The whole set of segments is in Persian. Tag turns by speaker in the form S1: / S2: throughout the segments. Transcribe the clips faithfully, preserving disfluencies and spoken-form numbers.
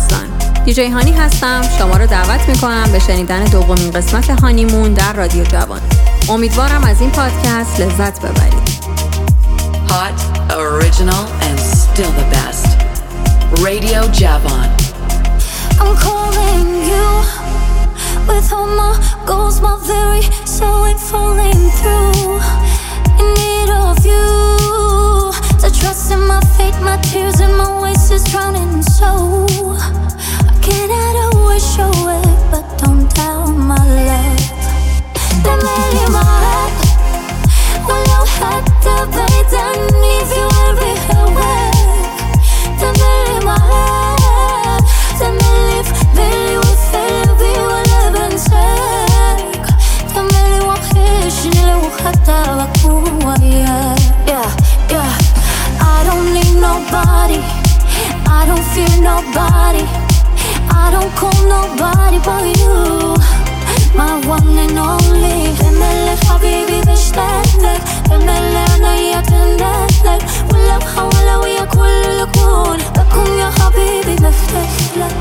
S1: دوستان، دیجی هانی هستم. شما رو دعوت میکنم به شنیدن دومین قسمت هانیمون در رادیو جوان. امیدوارم از این پادکست لذت ببرید.
S2: Hot, original and still the best. Radio Javon.
S3: I'm calling you with all my goals, my very soul ain't falling through. In need of you to trust in my fate, my tears and my waste is drowning. So I get out of wish away, but don't doubt my love. تملي معاك ولو حتى بعيد عني في قلبي هواك. تملي معاك تملي في بالي وفي قلبي ولا بنساك. تملي وحشني لو حتى بكون وياك. Yeah, yeah. I don't need nobody, I don't fear nobody, I don't call nobody but you, my one and only. تملي حبيبي بشتاق لك، تملي عينيا تندق لك، ولو حاول ويا كل الكون بكون يا حبيبي مفتاح لك.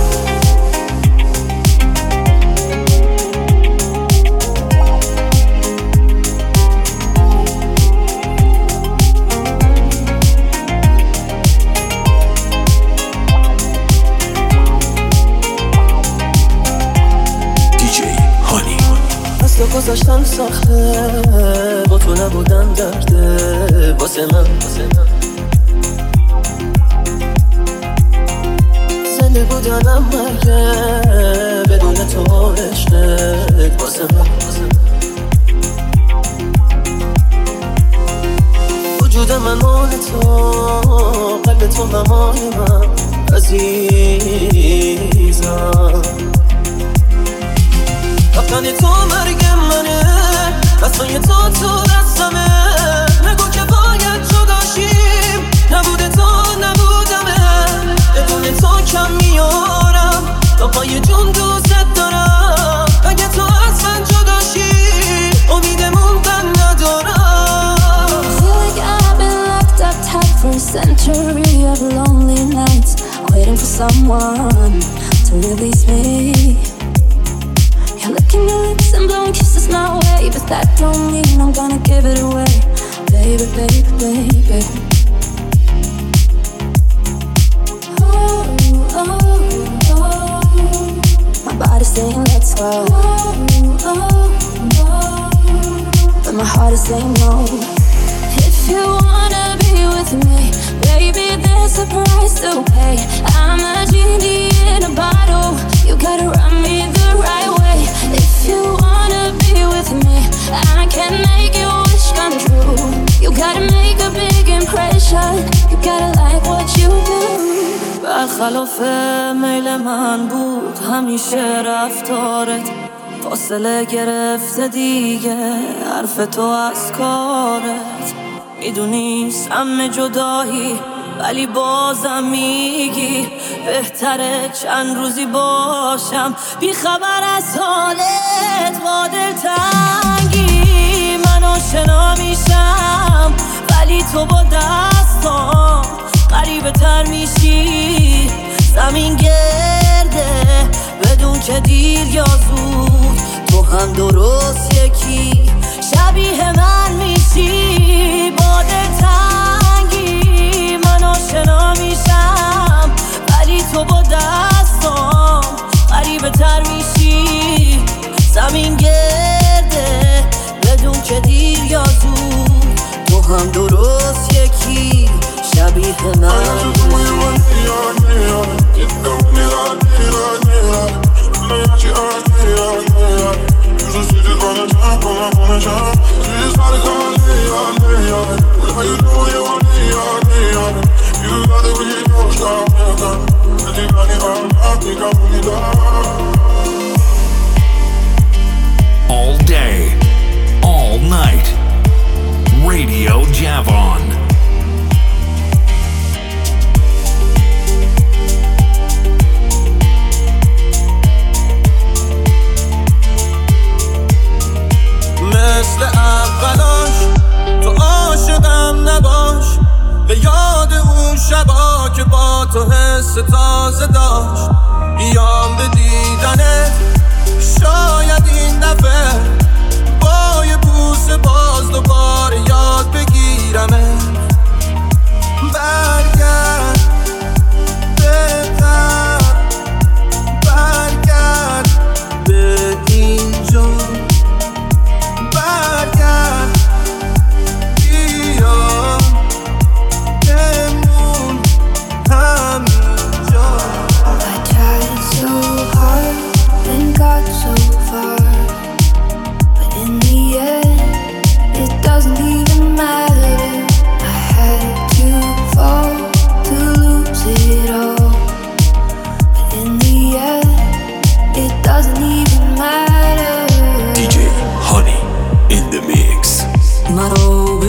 S4: تو گذاشتن ساخته با تو نبودن درده واسه من. زنده بودنم مرگه بدون تو عشقت واسه من. وجود من مال تو، قلب تو مال من عزیزم. وقتی تو مرگ منه، دستای تو تو دستمه. نگو که باید جداشیم، نبوده تو نبودمه. بدون تو کم میارم، تا پای جون دوست دارم. اگه تو از من جداشی، امیدمون من ندارم.
S3: Feel like I've been locked up tight for a century of lonely nights, waiting for someone to release me. You're licking your lips and blowing kisses my way, but that don't mean I'm gonna give it away. Baby, baby, baby. Oh, oh, oh. My body's saying let's go, oh, oh, oh. But my heart is saying no. If you wanna be with me, baby, there's a price to pay. I'm a genie in a bottle, you gotta rub me the right way. If you wanna be with me, I can make your wish come true. You gotta make a big impression, you gotta like what you do.
S4: برخلاف میل من بود همیشه رفتارت، فاصله گرفته دیگه حرف تو از کارت. میدونی سم جدایی ولی بازم میگی بهتره چند روزی باشم بی خبر از حالت. با دلتنگی من آشنا میشم، ولی تو با دستام قریبه تر میشی. زمین گرده بدون که دیر یا زود، تو هم درست یکی شبیه من میشی. با دلتنگی من آشنا میشم، ولی تو با دستام قریبه تر میشی. زمین گرده بدون که دیر یا زود، تو هم درست یکی شبیه من.
S5: All day, all night, Radio Javon.
S4: مثل اولاش تو عاشقم نباش، به یاد اون شبا که با تو هم حس تازه داشت بیام به دیدنه. شاید این دفعه با یه بوسه باز دوباره یاد بگیرمه. برگرد بهتر، برگرد به اینجا، برگرد بیا بمون همینجا.
S3: I tried so hard and got so far, but in the end it doesn't even matter. I had to fall to lose it all, but in the end it doesn't even matter.
S6: دی جی Honey in the mix.
S7: مرا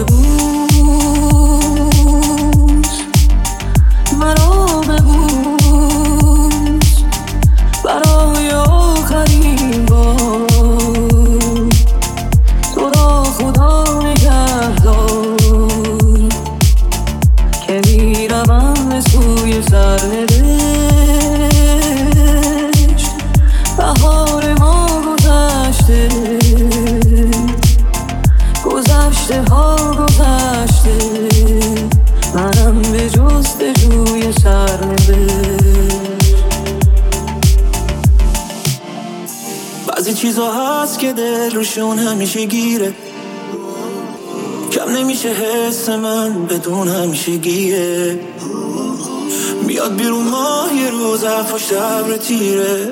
S7: ببوس، مرا ببوس برای آخرین بار. تو را خدا نگهدار که میروم به سوی سرنوشت. بهار ما گذشته، گذشته ها گذشته، منم به جستجوی سرنوشت.
S4: بعضی چیزا هست که دل روشون همیشه گیره، کم نمیشه حس من بدون همیشه گیه. میاد بیرون ماه یه روز پشت ابر تیره،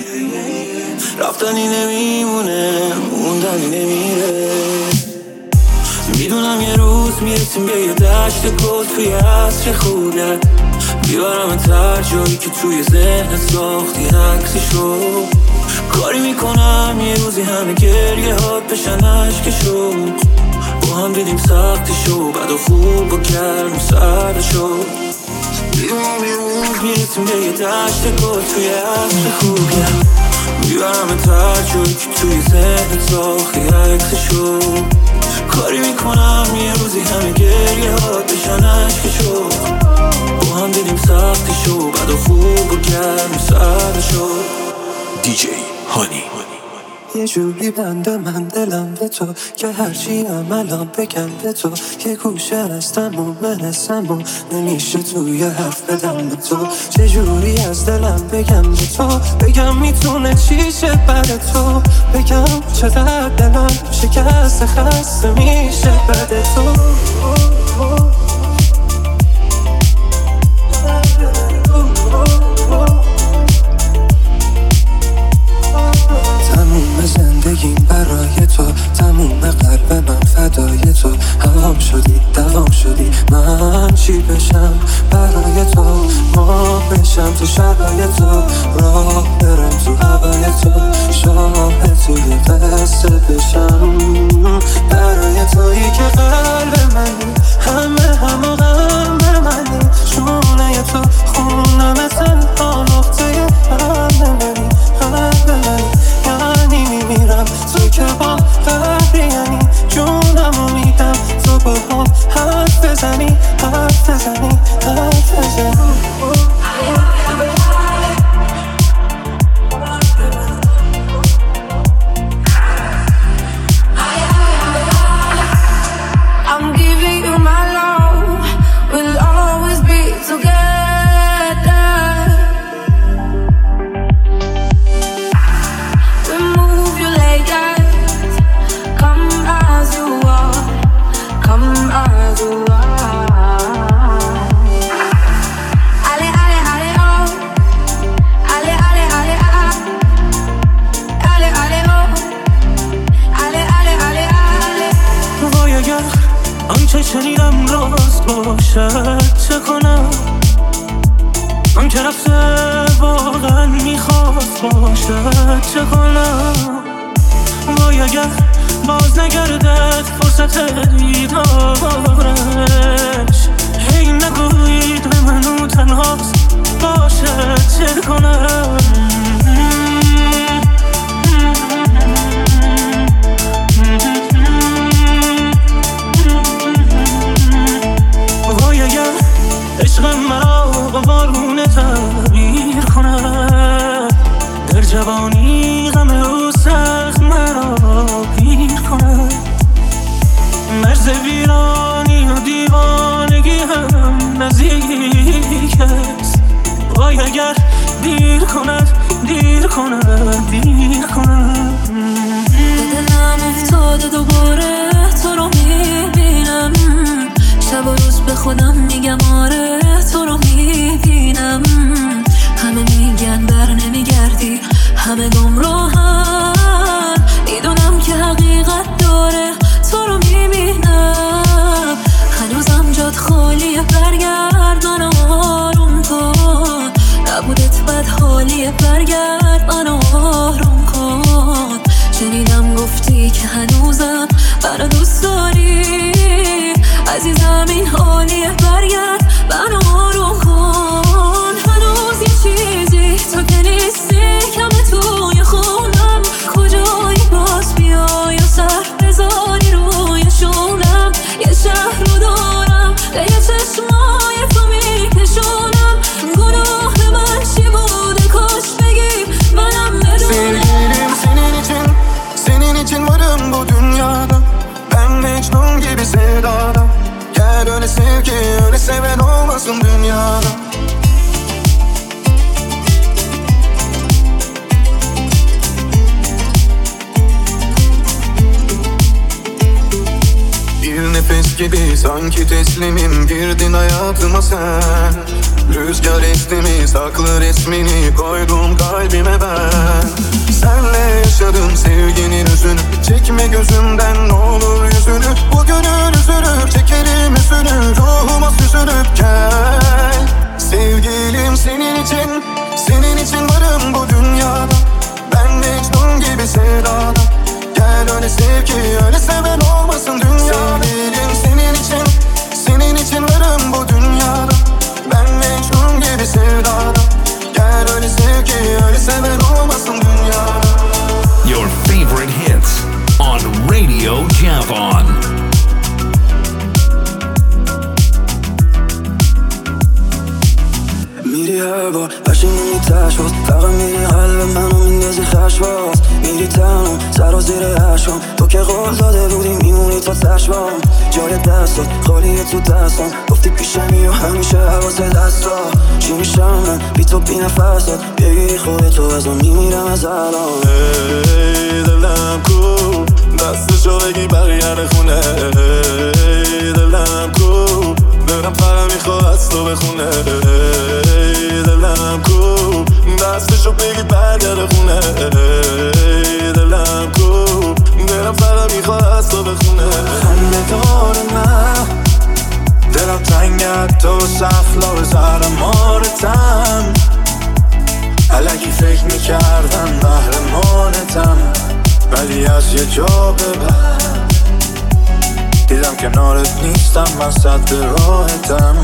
S4: رفتنی نمیمونه موندنی نمیره. میدونم یه روز میرسیم به یه دشت گل توی عصر خوده، بیارم تر جایی که توی ذهن ساختی عکسشو. کاری میکنم یه روزی همه گریه هات بشن عشقشو، با هم دیدیم سختشو بد و خوب و گرم و سردشو. میدونم یه روز میرسیم به یه دشت گل توی عصر خوده، بیارم تر جایی که توی ذهن ساختی عکسشو. کاری میکنم یه روزی همه گریه هات بشن عشقشو، با هم دیدیم سختشو بد و خوب و گرم و سردشو.
S6: دی جی Honey.
S4: یه جوری بنده من دلم به تو که هرچی عملم بگم به تو. یه گوشه هستم و منستم و نمیشه توی حرف بدم به تو. چه جوری از دلم بگم به تو، بگم میتونه چی شه بعد تو، بگم چقدر دلم شکست خسته میشه بعد تو. تموم زندگیم برای تو، تموم قلب من فدای تو. هوام شدی دوام شدی، من چی بشم برای تو. ما بشم تو شبای تو، راه برم تو هوای تو. شاهد توی قصه بشم برای تویی که قلب منی، همه همه غم منی. شونه تو خونم تنها نقطه هم منی، هم منی. یعنی میمیرم تو که با قبری، یعنی جونمو میدم تو با هم حرف بزنی، حرف بزنی، حرف بزنی.
S3: I'm giving you my love, we'll always be together. Remove your layers, come as you are, come as you are. Ale, ale, ale, oh, ale, ale, ale, ah, ale, ale, oh, ale, ale, ale, ale.
S4: وای اگر آنچه شنیدم راست باشد چه کنم، آن که رفته واقعا میخواست باشد چه کنم. وای اگر باز نگردد فرصت دیدارش، هی نگویید به من اون تنهاست باشد چه کنم. وای اگر عشق مرا با بارون تن مرز ویرانی و دیوانگی هم نزدیک است. وای اگر دیر کند دیر کند دیر کند.
S7: دلم افتاده دوباره تو رو میبینم، شب و روز به خودم میگم آره تو رو میبینم. همه میگن بر نمیگردی، همه گمراهن، میدونم که حقیقت داره تو رو میبینم. هنوزم جات خالیه، برگرد منو آروم کن، نبودت بد حالیه، برگرد منو آروم کن. شنیدم گفتی که هنوزم منو دوست داری، عزیزم این حالیه، برگرد منو آروم کن. هنوز یه چیزی تو که نیستی کمه توی خونم، کجایی باز بیای و سر بذاری روی شونم. یه شهر رو دارم به یه چشمای تو میکشونم، گناه من چی بوده کاش بگی منم بدونم.
S8: Sevgilim senin için, senin için varım bu dünyada. Ben Mecnun gibi sevdada. Gel öyle sev ki öyle seven olmasın dünyada. Bir nefes gibi sanki teslimim, girdin hayatıma sen. Rüzgar esti mi saklı resmini koydum kalbime ben. Senle yaşadım sevginin özünü, çekme gözümden ne olur yüzünü. Bugünün üzülüp çekerim üzünü, ruhuma süzülüp gel. Sevgilim senin için, senin için varım bu dünyada. Ben Mecnun gibi sevdada. Gel öyle sev ki öyle seven olmasın dünyada. Sevgilim senin için, senin için varım bu dünyada. Ben Mecnun gibi sevdada. Gel öyle sev ki öyle seven olmasın dünyada.
S5: Your favorite hits on Radio Javon.
S8: میری هر بار قشنگ میتش باز، فقط میری قلب منو میندازی خش باز. میری تنم سر و زیر عشقم، تو که قول داده بودی میمونی تا چشمام. جای دستات خالیه تو دستم، گفتی پیشمی و همیشه حواس دستا. چی میشم من بی تو بی نفست، بگیری خودتو ازم میمیرم از الان.
S9: ای دلم کو دستشو بگی بقیه خونه. ای دلم کو دلم فقط میخواد از تو بخونه. ای دلم کو دستشو بگی برگرده خونه. ای دلم کو دلم فقط میخواد از تو بخونه.
S8: خنده دار من دلم تنگت تو سخلا به زهر مارتم. الکی فکر میکردم قهرمانتم، ولی از یه جا به بعد دیدم کنارت نیستم، من سد راحتم.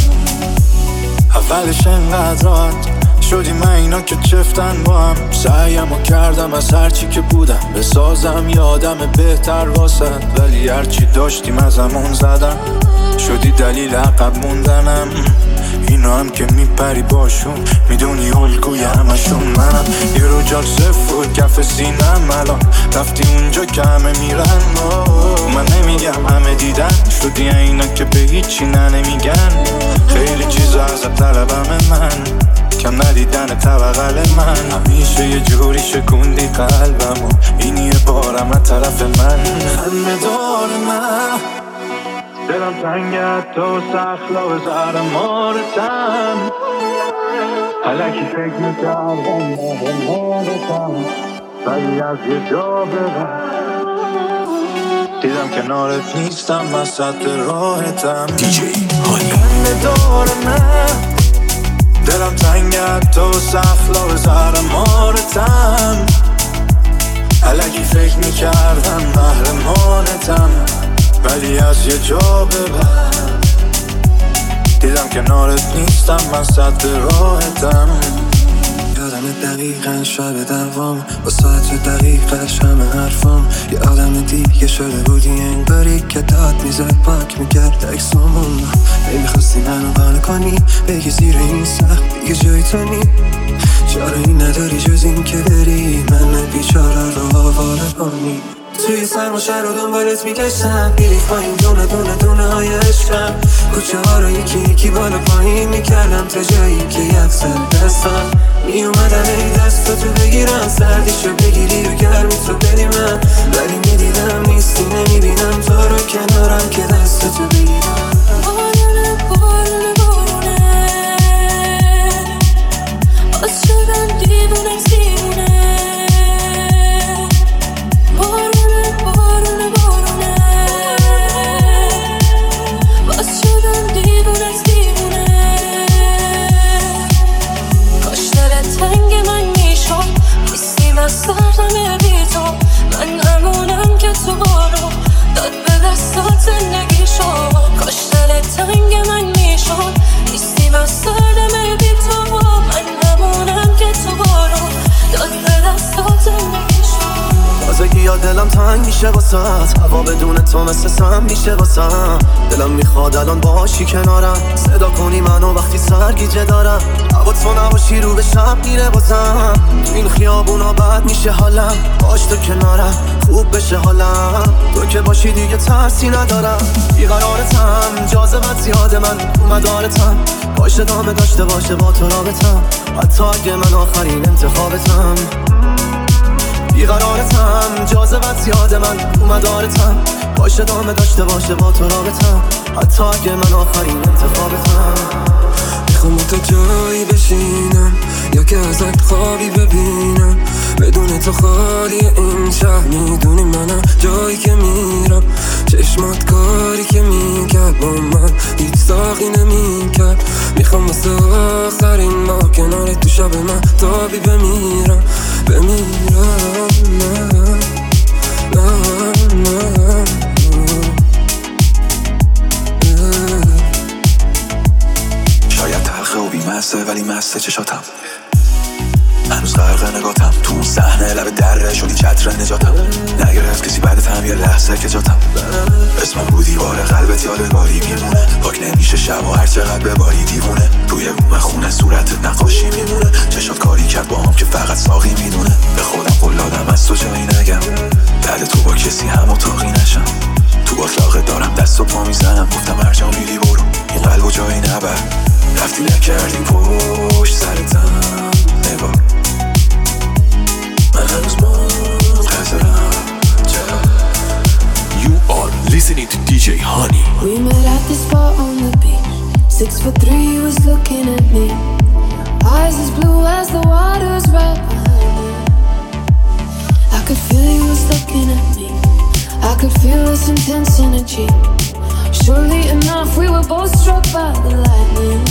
S8: اولش انقدر راحت شدی من اینا که چفتن با هم. سعیمو کردم از هرچی که بودم بسازم یه آدم بهتر واسد، ولی هرچی داشتیم از همون زدم، شدی دلیل عقب موندنم. اینا هم که میپری باشون میدونی الگوی همشون منم. یه رجاق صفر کف سینم الان رفتی اونجا که همه میرن. من نمیگم همه دیدن، شدی اینا که به هیچی نه نمیگن. خیلی چیزا ازت طلبم من، کم ندیدن توقل من. همیشه یه جوری شکوندی قلبم و این یه بارم از طرف من. خنده دار من دلم تنگت تو سخلا و زهر مارتم. الکی فکر میکردم مارتم، ولی از یه جا به بعد دیدم کنارت نیستم، من سد راحتم.
S6: دیجی هانی.
S8: خنده دار من دلم تنگت تو سخلا و زهر مارتم. الکی فکر میکردم قهرمانتم، ولی از یه جا به بعد دیدم کنارت نیستم، من سد راحتم. یادم دقیقا شب دوام با ساعت دقیقا شم حرفام. یه آدم دیگه شده بودی انگاری که داد میزد پاک میکرد اکسامون. نمیخواستی منو قانع کنی بگی زیر این سخت دیگه جای تو نی. چاره ای نداری جز این که بری من بیچاره رو حواله کنی.
S4: توی سرماشه رو دنبالت میگشتم، میریخ با این دونه دونه دونه های عشقم. کوچه ها رو یکی یکی بالا پایین میکردم تا جایی که یک سر دستم میومدم ای دست تو بگیرم، سردیشو بگیری و گرمی تو بدی من. ولی میدیدم نیستی نمیبینم تو رو کنارم که دست تو بگیرم.
S7: بارونه بارونه بارونه باز شدم دیوونه دیوونه. بارونه بارونه بارونه باز شدم دیوونه دیوونه. کاش دل تنگ من میشد حسی و سردم بی تو. من همونم که تو بارو داد به دستات زندگی شد. کاش دل تنگ من میشد حسی و سردم بی تو. من همونم که تو بارو داد به دستات زندگی شد.
S10: تازگی یا دلم تنگ میشه واسات، هوا بدون تو مثل سم میشه واسم. دلم میخواد الان باشی کنارم، صدا کنی منو وقتی سرگیجه دارم. هوا تو نباشی رو به شب میره بازم، تو این خیابونا بد میشه حالم. باش تو کنارم خوب بشه حالم، تو که باشی دیگه ترسی ندارم. بیقرارتم جاذبت زیاده من تو مدارتم، باشه دامه داشته باشه با تو رابطم، حتی اگه من آخرین انتخابتم. بیقرارتم جاذبت زیاده من تو مدارتم، باشه دامه داشته باشه با تو رابطم، حتی اگه من آخرین انتخابتم.
S4: میخوام تو جایی بشینم یا که ازت خوابی ببینم، بدون تو خالی این شهر. میدونی منم جایی که میرم، چشمات کاری که میکرد با من هیچ ساقی نمیکرد. میخوام واسه آخرین ما کنار تو شب من تابی بمیرم بمیرم. نه نه نه
S8: شاید تلخه و بیمسته ولی مسته چشاتم، هنوز غرق نگاتم تو اون صحنه لب دره شدی چتر نجاتم. نگرفت کسی بعدتم یه لحظه که جاتم، اسمم رو دیوار قلبت یادگاری میمونه. پاک نمیشه شب و هر چقدر بباری دیوونه، روی بوم خونه صورتت نقاشی میمونه. چشات کاری کرد با هم که فقط ساقی میدونه. به خودم قول دادم از تو جایی نگم، بعد تو با کسی هم اتاقی نشم. تو باطلاقت دارم دست و پا میزنم، گفتم هر جا میری برو این قلب و جایی نبر. رفتی نکردی پشت سرتم نگاه، من هنوز منتظرم.
S6: You are listening to دی جی Honey.
S3: We met at the spot on the beach. Six foot three, he was looking at me. Eyes as blue as the water's right behind me. I could feel he was looking at me. I could feel this intense energy. Surely enough, we were both struck by the lightning.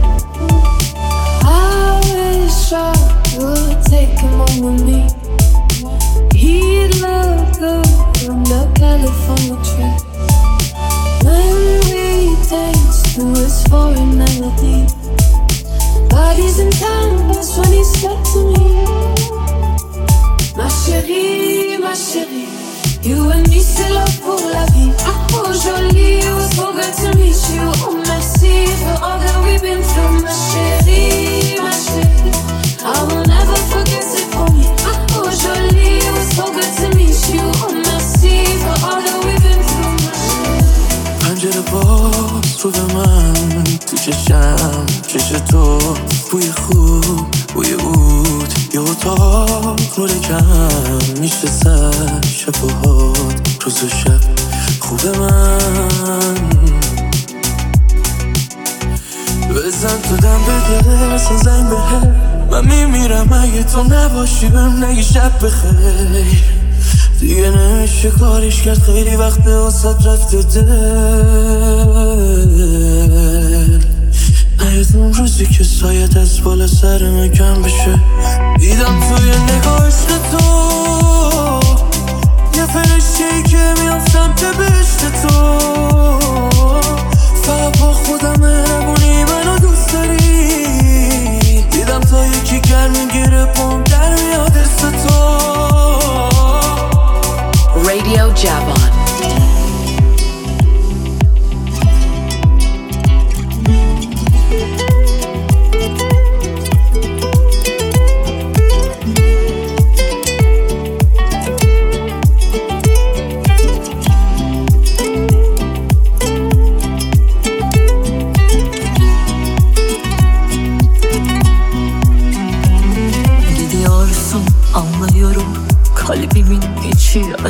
S3: I wish I could take him on with me. He'd look good on the California tree. When we danced to his foreign melody, bodies in time, that's when he said to me, ma chérie, ma chérie, you and me c'est là pour la vie. Oh jolie, it was so good to meet you. Oh merci for all that we've been through, ma chérie, ma chérie, I will never forget it for me. Oh jolie, it was so good to meet you. Oh merci for all that we've been through, ma chérie.
S10: پنجره باز رو به من تو چشم چش تو، بوی خوب بوی عود یه اتاق رو لکم میشه سر شبهات روز و شب خوب من. بزن تو دم بده مثل زنگ بهر، من میمیرم اگه تو نباشی بهم نگی شب بخیر. دیگه نمیشه کاریش کرد، خیلی وقت به واسط رفته دل. نیاد اون روزی که سایت از بالا سرم کم بشه، دیدم توی نگاه عشق تو یه فرشته‌ای که میام سمت بهشت تو. فقط با خودم مهربونی منو دوست داری، دیدم تا یکی گرم میگیره پام در میاد حس تو.
S2: Radio Javon.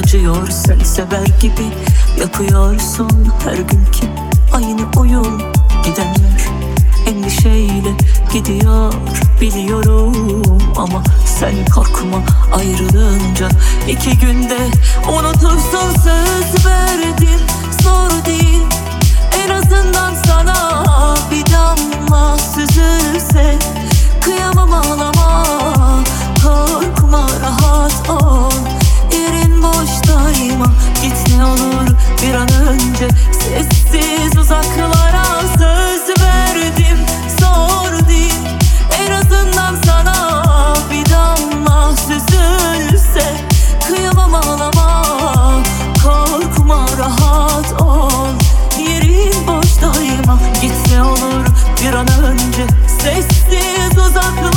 S7: acıyor, sen sever gibi yapıyorsun her günkü aynı oyun. Gidenler endişeyle gidiyor biliyorum, ama sen korkma ayrılınca iki günde unutursun. Söz verdim, zor değil, en azından sana bir damla süzülse. Kıyamam ağlama, korkma rahat ol, yerin boştayma. Git ne olur bir an önce sessiz uzaklara. Söz verdim, zor değil, en azından sana bir damla süzülse. Kıyamam ağlama, korkma rahat ol, yerin boştayma. Git ne olur bir an önce sessiz uzaklara.